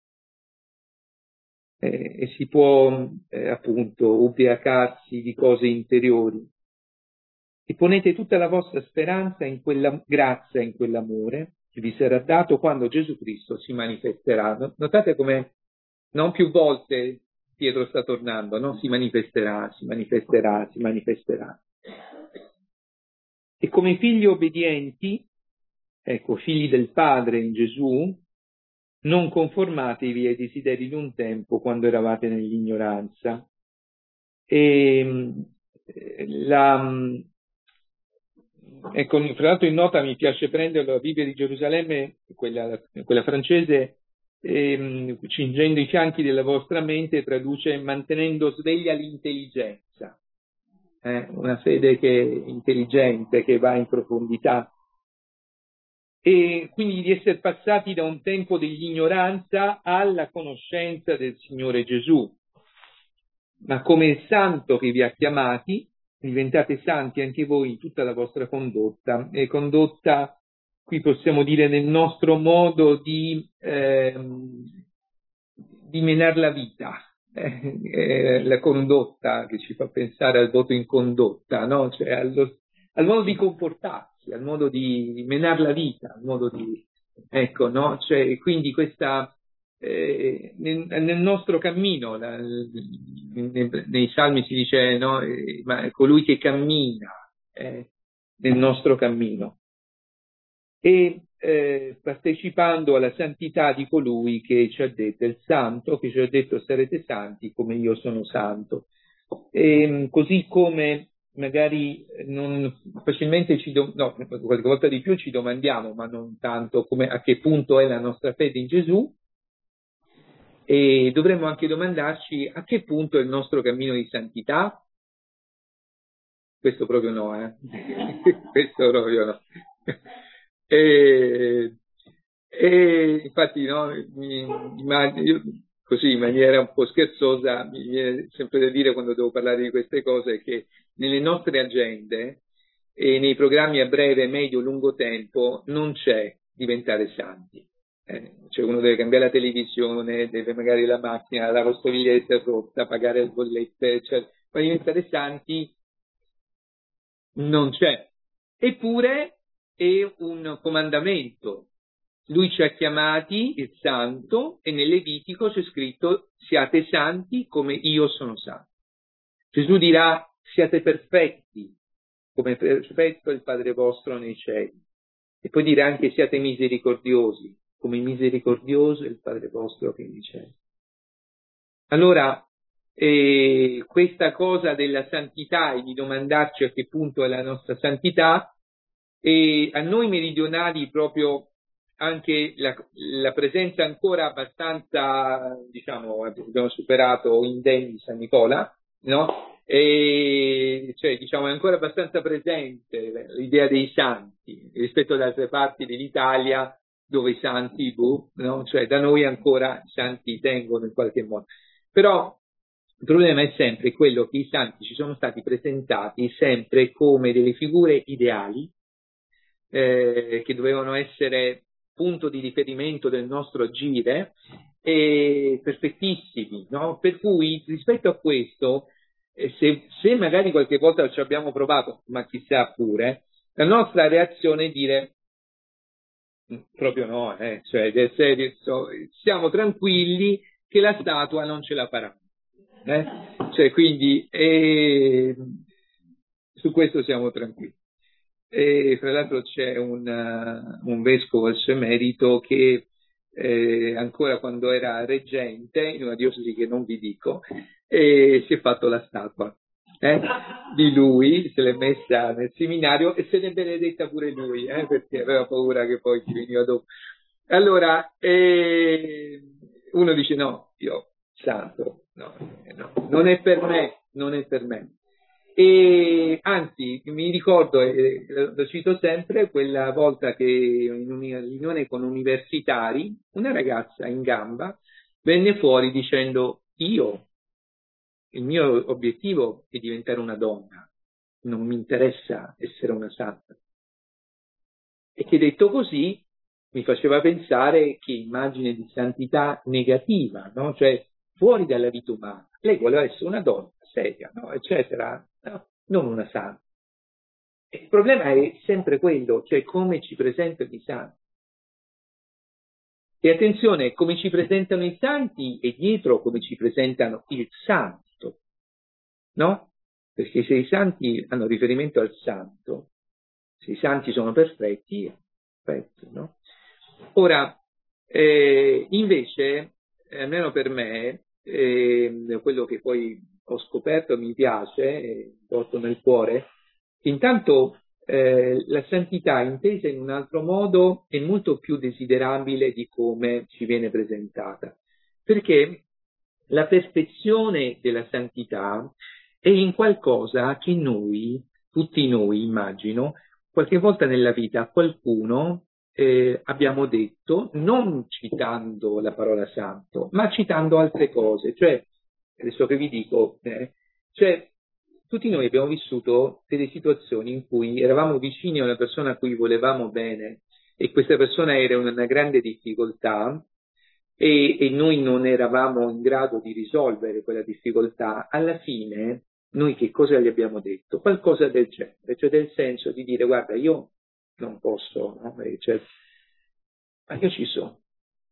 Eh, e si può eh, appunto ubriacarsi di cose interiori. E ponete tutta la vostra speranza in quella grazia, in quell'amore che vi sarà dato quando Gesù Cristo si manifesterà. Notate come non più volte Pietro sta tornando, no? Si manifesterà, si manifesterà, si manifesterà. E come figli obbedienti, ecco, figli del Padre in Gesù, non conformatevi ai desideri di un tempo quando eravate nell'ignoranza. E la, ecco, fra l'altro in nota mi piace prendere la Bibbia di Gerusalemme, quella, quella francese, ehm, cingendo i fianchi della vostra mente, traduce mantenendo sveglia l'intelligenza. Eh, una fede che è intelligente, che va in profondità. E quindi di essere passati da un tempo dell'ignoranza alla conoscenza del Signore Gesù. Ma come il santo che vi ha chiamati, diventate santi anche voi in tutta la vostra condotta. E condotta, qui possiamo dire, nel nostro modo di, ehm, di menare la vita. Eh, eh, la condotta che ci fa pensare al voto in condotta, no? Cioè allo, al modo di comportarsi, al modo di menare la vita, al modo di, ecco, no? Cioè, quindi questa, eh, nel, nel nostro cammino, la, nei, nei salmi si dice, no? Eh, ma è colui che cammina eh, nel nostro cammino. E eh, partecipando alla santità di colui che ci ha detto, il santo, che ci ha detto sarete santi come io sono santo. E, così come magari non facilmente ci do, no, qualche volta di più ci domandiamo, ma non tanto come a che punto è la nostra fede in Gesù, e dovremmo anche domandarci a che punto è il nostro cammino di santità. Questo proprio no, eh? Questo proprio no. E, e infatti, no, mi, mi, io, così in maniera un po' scherzosa, mi viene sempre da dire quando devo parlare di queste cose che nelle nostre agende e nei programmi a breve, medio, lungo tempo non c'è diventare santi. Eh, cioè uno deve cambiare la televisione, deve magari la macchina, la lavastoviglie è rotta, pagare le bollette, cioè, ma diventare santi non c'è. Eppure è un comandamento. Lui ci ha chiamati il santo e nel Levitico c'è scritto siate santi come io sono santo. Gesù dirà siate perfetti come perfetto è il Padre vostro nei cieli. E poi dirà anche siate misericordiosi come misericordioso è il Padre vostro che è nei cieli. Allora, eh, questa cosa della santità e di domandarci a che punto è la nostra santità, e a noi meridionali proprio anche la, la presenza ancora abbastanza, diciamo, abbiamo superato indenni San Nicola, no? E cioè, diciamo, è ancora abbastanza presente l'idea dei santi rispetto ad altre parti dell'Italia dove i santi, boh, no? Cioè da noi ancora i santi tengono in qualche modo. Però Il problema è sempre quello che i santi ci sono stati presentati sempre come delle figure ideali, eh, che dovevano essere punto di riferimento del nostro agire, e perfettissimi, no? Per cui rispetto a questo, eh, se, se magari qualche volta ci abbiamo provato, ma chissà pure, la nostra reazione è dire proprio no, eh, cioè del serio, so, siamo tranquilli che la statua non ce la farà, eh? Cioè, quindi eh, su questo siamo tranquilli. E fra l'altro c'è un, uh, un vescovo emerito che eh, ancora quando era reggente in una diocesi che non vi dico, eh, si è fatto la statua eh, di lui, se l'è messa nel seminario e se n'è benedetta pure lui, eh, perché aveva paura che poi ci veniva dopo. Allora, eh, uno dice no, io santo, no, no, non è per me, non è per me. E anzi, mi ricordo, e lo cito sempre, quella volta che in una riunione con universitari, una ragazza in gamba venne fuori dicendo: io, il mio obiettivo è diventare una donna, non mi interessa essere una santa. E che detto così mi faceva pensare che immagine di santità negativa, no? Cioè fuori dalla vita umana. Lei voleva essere una donna seria, no? Eccetera, no? Non una santa. E il problema è sempre quello, cioè come ci presentano i santi. E attenzione, come ci presentano i santi e dietro come ci presentano il santo, no? Perché se i santi hanno riferimento al santo, se i santi sono perfetti, perfetto, no? Ora, eh, invece, eh, almeno per me, eh, quello che poi ho scoperto mi piace, eh, porto nel cuore, intanto eh, la santità intesa in un altro modo è molto più desiderabile di come ci viene presentata, perché la perfezione della santità è in qualcosa che noi, tutti noi immagino, qualche volta nella vita a qualcuno eh, abbiamo detto, non citando la parola santo, ma citando altre cose, cioè, adesso che vi dico, eh, cioè, tutti noi abbiamo vissuto delle situazioni in cui eravamo vicini a una persona a cui volevamo bene e questa persona era in una grande difficoltà e, e noi non eravamo in grado di risolvere quella difficoltà. Alla fine noi che cosa gli abbiamo detto? Qualcosa del genere, cioè del senso di dire: guarda, io non posso, no? Cioè, ma io ci sono,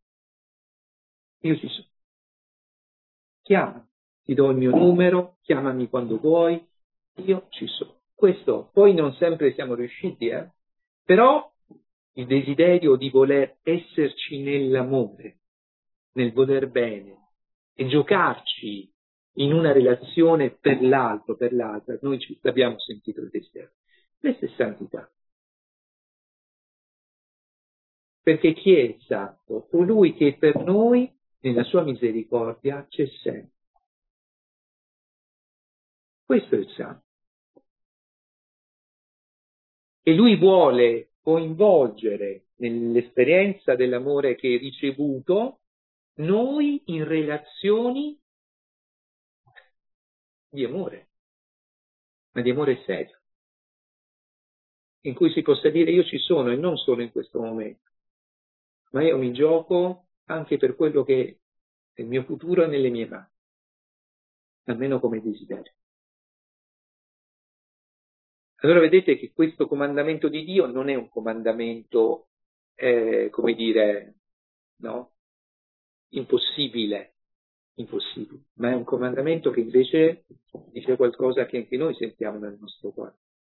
io ci sono. Chiama, ti do il mio numero, chiamami quando vuoi, io ci sono. Questo poi non sempre siamo riusciti, eh? Però il desiderio di voler esserci nell'amore, nel voler bene e giocarci in una relazione per l'altro, per l'altra, noi ci abbiamo sentito il desiderio. Questa è santità. Perché chi è il santo? Colui che per noi, nella sua misericordia, c'è sempre. Questo è il santo. E lui vuole coinvolgere nell'esperienza dell'amore che hai ricevuto noi in relazioni di amore, ma di amore serio, in cui si possa dire: io ci sono e non solo in questo momento, ma io mi gioco anche per quello che è il mio futuro è nelle mie mani, almeno come desiderio. Allora vedete che questo comandamento di Dio non è un comandamento, eh, come dire, no? Impossibile, impossibile, ma è un comandamento che invece dice qualcosa che anche noi sentiamo nel nostro cuore.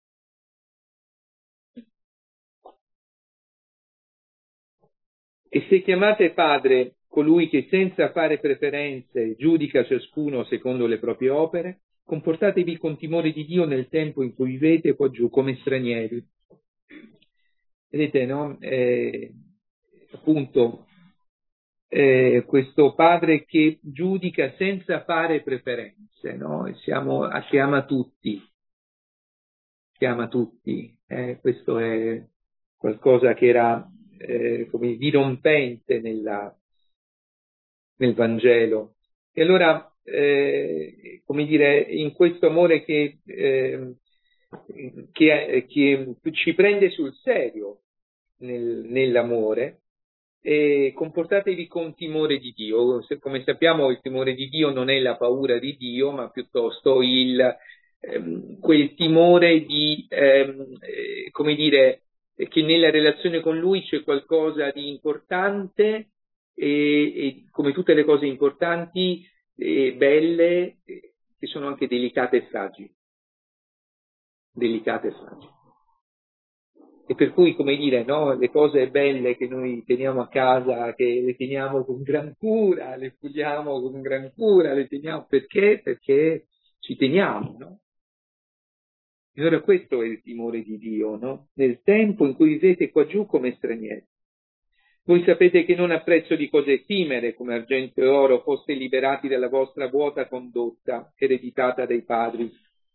E se chiamate Padre colui che senza fare preferenze giudica ciascuno secondo le proprie opere, comportatevi con timore di Dio nel tempo in cui vivete qua giù come stranieri. Vedete, no? Eh, appunto, eh, questo Padre che giudica senza fare preferenze, no? Siamo, che ama tutti, che ama tutti. Eh, questo è qualcosa che era eh, come dirompente nella, nel Vangelo. E allora eh, come dire, in questo amore che, eh, che, che ci prende sul serio nel, nell'amore. E comportatevi con timore di Dio. Se, come sappiamo, il timore di Dio non è la paura di Dio, ma piuttosto il, ehm, quel timore di, ehm, eh, come dire, che nella relazione con Lui c'è qualcosa di importante e, e come tutte le cose importanti e belle, eh, che sono anche delicate e fragili. Delicate e fragili. E per cui, come dire, no, le cose belle che noi teniamo a casa, che le teniamo con gran cura, le puliamo con gran cura, le teniamo perché? Perché ci teniamo, no? E allora questo è il timore di Dio, no? Nel tempo in cui vivete qua giù come stranieri. Voi sapete che non a prezzo di cose effimere, come argento e oro, foste liberati dalla vostra vuota condotta, ereditata dai padri.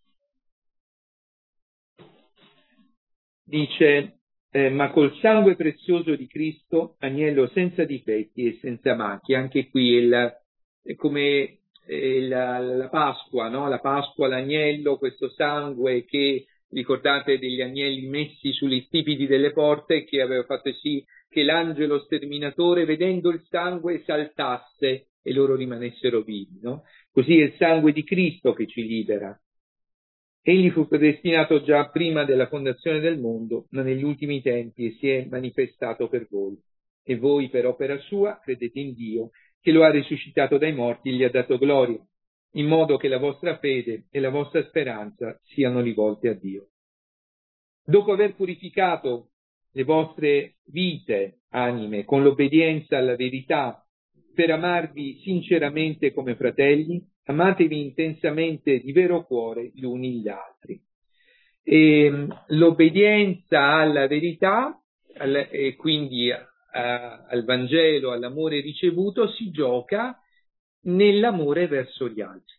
Dice, eh, ma col sangue prezioso di Cristo, agnello senza difetti e senza macchie. Anche qui il, è come eh, la, la Pasqua, no? La Pasqua, l'agnello, questo sangue che, ricordate, degli agnelli messi sugli stipiti delle porte, che aveva fatto sì che l'angelo sterminatore, vedendo il sangue, saltasse e loro rimanessero vivi, no? Così è il sangue di Cristo che ci libera. Egli fu predestinato già prima della fondazione del mondo, ma negli ultimi tempi si è manifestato per voi. E voi, per opera sua, credete in Dio, che lo ha risuscitato dai morti e gli ha dato gloria, in modo che la vostra fede e la vostra speranza siano rivolte a Dio. Dopo aver purificato le vostre vite, anime, con l'obbedienza alla verità, per amarvi sinceramente come fratelli, amatevi intensamente di vero cuore gli uni gli altri. E l'obbedienza alla verità, al, e quindi a, a, al Vangelo, all'amore ricevuto, si gioca nell'amore verso gli altri.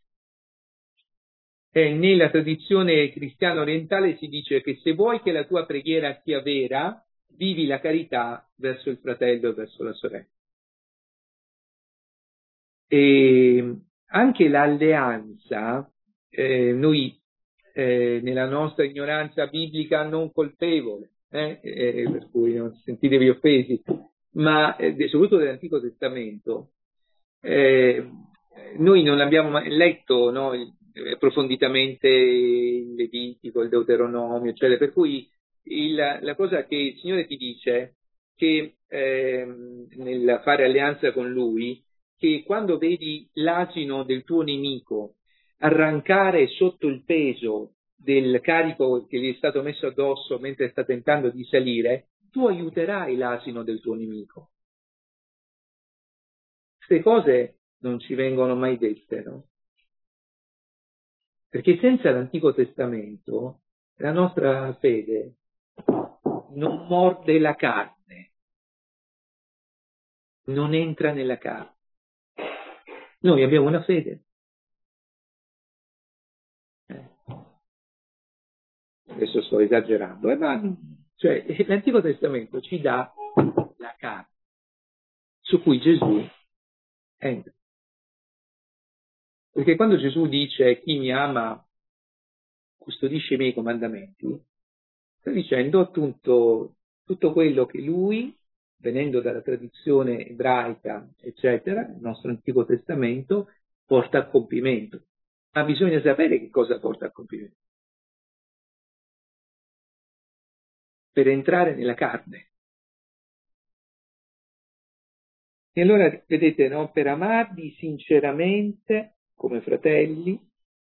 E nella tradizione cristiana orientale si dice che se vuoi che la tua preghiera sia vera, vivi la carità verso il fratello e verso la sorella. E anche l'alleanza, eh, noi eh, nella nostra ignoranza biblica non colpevole, eh, eh, per cui non sentitevi offesi, ma eh, soprattutto dell'Antico Testamento, eh, noi non abbiamo mai letto, no, il, approfonditamente il Levitico, il Deuteronomio, eccetera, per cui il, la cosa che il Signore ti dice, che eh, nel fare alleanza con Lui, che quando vedi l'asino del tuo nemico arrancare sotto il peso del carico che gli è stato messo addosso mentre sta tentando di salire, tu aiuterai l'asino del tuo nemico. Queste cose non ci vengono mai dette, no? Perché senza l'Antico Testamento la nostra fede non morde la carne, non entra nella carne. Noi abbiamo una fede. Eh. Adesso sto esagerando, eh, ma cioè, l'Antico Testamento ci dà la carne su cui Gesù entra. Perché quando Gesù dice chi mi ama custodisce i miei comandamenti, sta dicendo appunto tutto quello che lui, venendo dalla tradizione ebraica, eccetera, il nostro Antico Testamento, porta a compimento. Ma bisogna sapere che cosa porta a compimento. Per entrare nella carne. E allora, vedete, no? Per amarvi sinceramente come fratelli,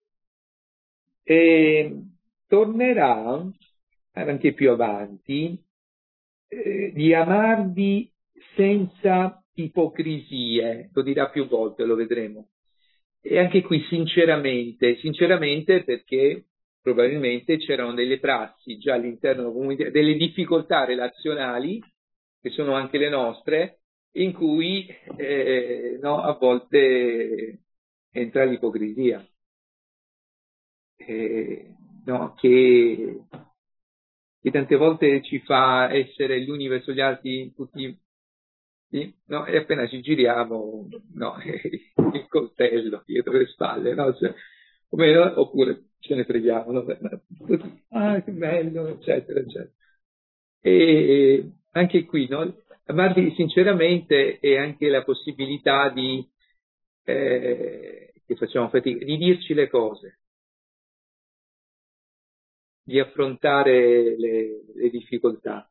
e tornerà anche più avanti eh, di amarvi senza ipocrisie, lo dirà più volte, lo vedremo. E anche qui sinceramente, sinceramente perché probabilmente c'erano delle prassi già all'interno della comunità, delle difficoltà relazionali, che sono anche le nostre, in cui eh, no, a volte entra l'ipocrisia, eh, no, che, che tante volte ci fa essere gli uni verso gli altri tutti Sì, no? E appena ci giriamo, no, il coltello dietro le spalle, no? Cioè, come, no? Oppure ce ne freghiamo, no? Tutti, ah, che bello, eccetera, eccetera. E anche qui, no? Amarli sinceramente è anche la possibilità di, eh, che facciamo fatica, di dirci le cose, di affrontare le, le difficoltà,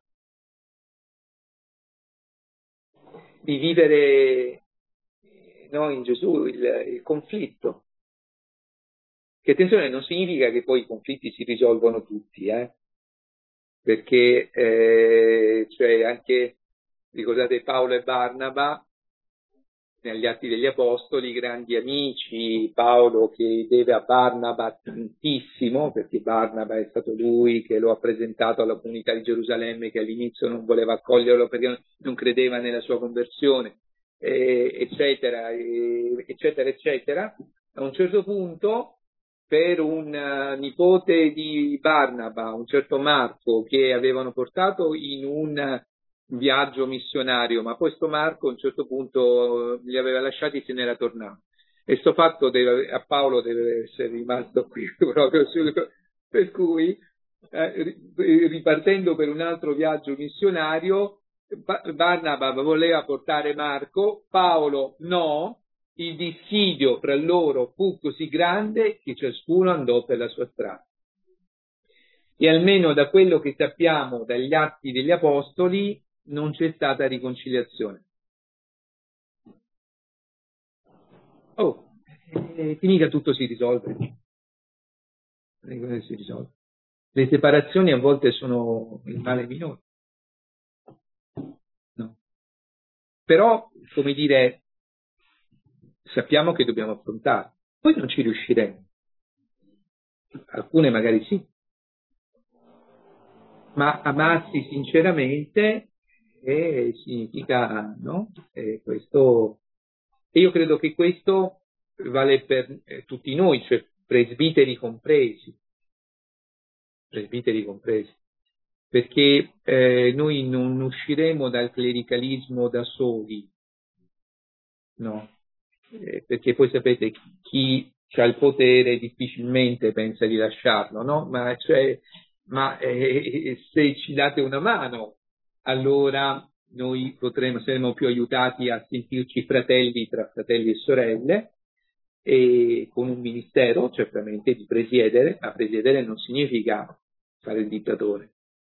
di vivere, no, in Gesù il, il conflitto. Che attenzione, non significa che poi i conflitti si risolvono tutti, eh? Perché eh, cioè anche, ricordate Paolo e Barnaba, negli Atti degli Apostoli, grandi amici, Paolo che deve a Barnaba tantissimo, perché Barnaba è stato lui che lo ha presentato alla comunità di Gerusalemme, che all'inizio non voleva accoglierlo perché non credeva nella sua conversione, eh, eccetera, eh, eccetera, eccetera. A un certo punto, per un uh, nipote di Barnaba, un certo Marco, che avevano portato in un viaggio missionario, ma poi sto Marco a un certo punto li aveva lasciati e se n'era tornato. E sto fatto deve, a Paolo deve essere rimasto qui proprio su, per cui eh, ripartendo per un altro viaggio missionario, Barnaba voleva portare Marco, Paolo no, il dissidio fra loro fu così grande che ciascuno andò per la sua strada. E almeno da quello che sappiamo dagli Atti degli Apostoli non c'è stata riconciliazione. Oh, eh, mica tutto si risolve. Si risolve. Le separazioni a volte sono il male minore. No. Però, come dire, sappiamo che dobbiamo affrontare. Poi non ci riusciremo. Alcune magari sì. Ma amarsi sinceramente eh, significa, no? Eh, questo, e io credo che questo vale per eh, tutti noi, cioè presbiteri compresi, presbiteri compresi, perché eh, noi non usciremo dal clericalismo da soli, no? Eh, perché poi sapete chi ha il potere difficilmente pensa di lasciarlo, no? Ma, cioè, ma eh, se ci date una mano, allora noi potremo, saremo più aiutati a sentirci fratelli tra fratelli e sorelle, e con un ministero certamente di presiedere, ma presiedere non significa fare il dittatore,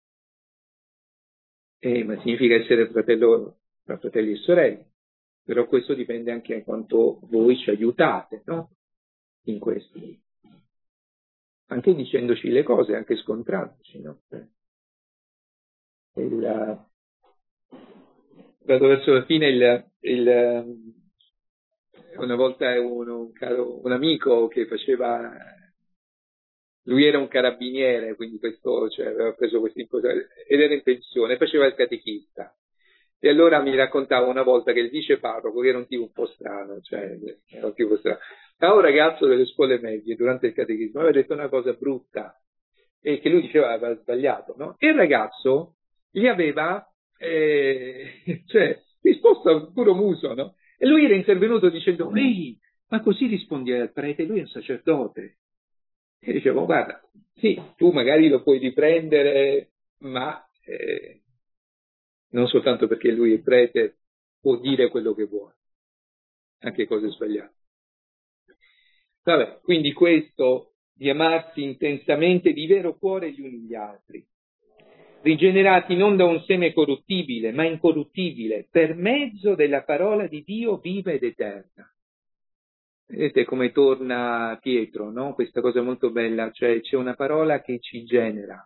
eh, ma significa essere fratello tra fratelli e sorelle. Però questo dipende anche da quanto voi ci aiutate, no? In questo. Anche dicendoci le cose, anche scontrandoci, no? Il, verso la fine il, il, una volta un, un, caro, un amico che faceva, lui era un carabiniere, quindi questo, cioè, aveva preso questi cose, ed era in pensione, faceva il catechista. E allora mi raccontava una volta che il vice parroco, che era un tipo un po' strano, cioè era un tipo strano, era un ragazzo delle scuole medie durante il catechismo, aveva detto una cosa brutta e che lui diceva aveva sbagliato, no? E il ragazzo gli aveva eh, cioè, risposto a puro muso, no? E lui era intervenuto dicendo, ehi, ma così rispondi al prete, lui è un sacerdote. E dicevo, guarda, sì, tu magari lo puoi riprendere, ma eh, non soltanto perché lui è prete, può dire quello che vuole, anche cose sbagliate. Vabbè, quindi questo di amarsi intensamente di vero cuore gli uni gli altri, rigenerati non da un seme corruttibile, ma incorruttibile, per mezzo della parola di Dio viva ed eterna. Vedete come torna Pietro, no? Questa cosa molto bella, cioè c'è una parola che ci genera,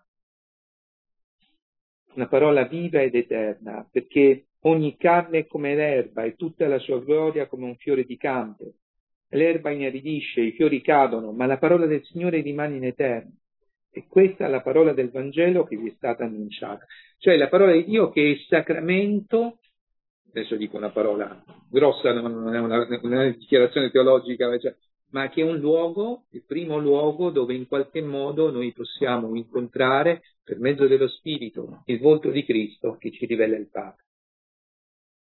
una parola viva ed eterna, perché ogni carne è come l'erba e tutta la sua gloria come un fiore di campo. L'erba inaridisce, i fiori cadono, ma la parola del Signore rimane in eterno. E questa è la parola del Vangelo che vi è stata annunciata. Cioè la parola di Dio che è sacramento, adesso dico una parola grossa, non è una, non è una dichiarazione teologica, cioè, ma che è un luogo, il primo luogo dove in qualche modo noi possiamo incontrare, per mezzo dello Spirito, il volto di Cristo che ci rivela il Padre.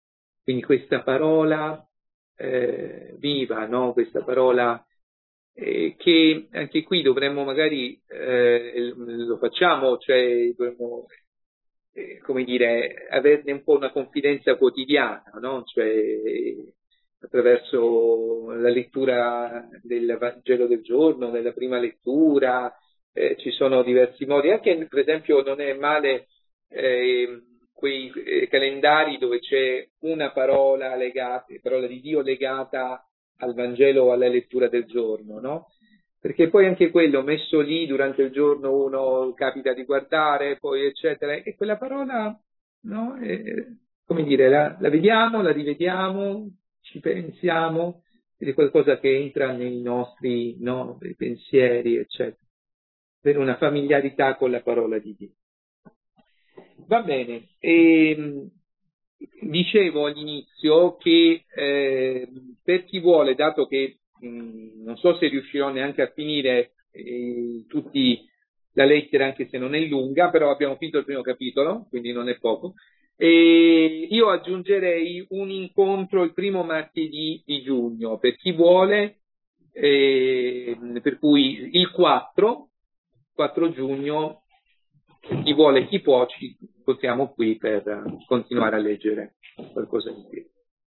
quindi questa parola eh, viva, no? Questa parola eh, che anche qui dovremmo magari, eh, lo facciamo, cioè dovremmo, eh, come dire, averne un po' una confidenza quotidiana, no? Cioè attraverso la lettura del Vangelo del giorno, nella prima lettura, eh, ci sono diversi modi, anche per esempio non è male eh, quei eh, calendari dove c'è una parola legata, parola di Dio legata al Vangelo o alla lettura del giorno, no? Perché poi anche quello messo lì durante il giorno uno capita di guardare, poi eccetera, e quella parola, no? Eh, come dire, la, la vediamo, la rivediamo, ci pensiamo, ed è qualcosa che entra nei nostri, no, pensieri, eccetera. Per una familiarità con la parola di Dio. Va bene, e, dicevo all'inizio che eh, per chi vuole, dato che mh, non so se riuscirò neanche a finire eh, tutti la lettera, anche se non è lunga, però abbiamo finito il primo capitolo, quindi non è poco, e io aggiungerei un incontro il primo martedì di giugno, per chi vuole, eh, per cui il quattro, quattro giugno, chi vuole, chi può, ci incontriamo qui per continuare a leggere qualcosa di più.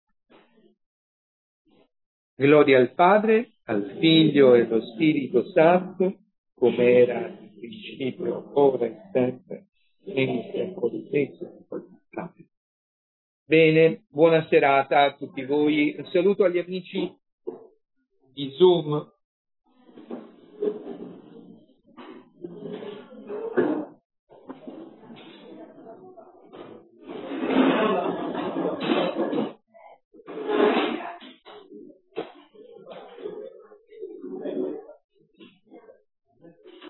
Gloria al Padre, al Figlio e allo Spirito Santo, come era in principio, ora e sempre, nei secoli dei secoli. Amen. Bene, buona serata a tutti voi. Un saluto agli amici di Zoom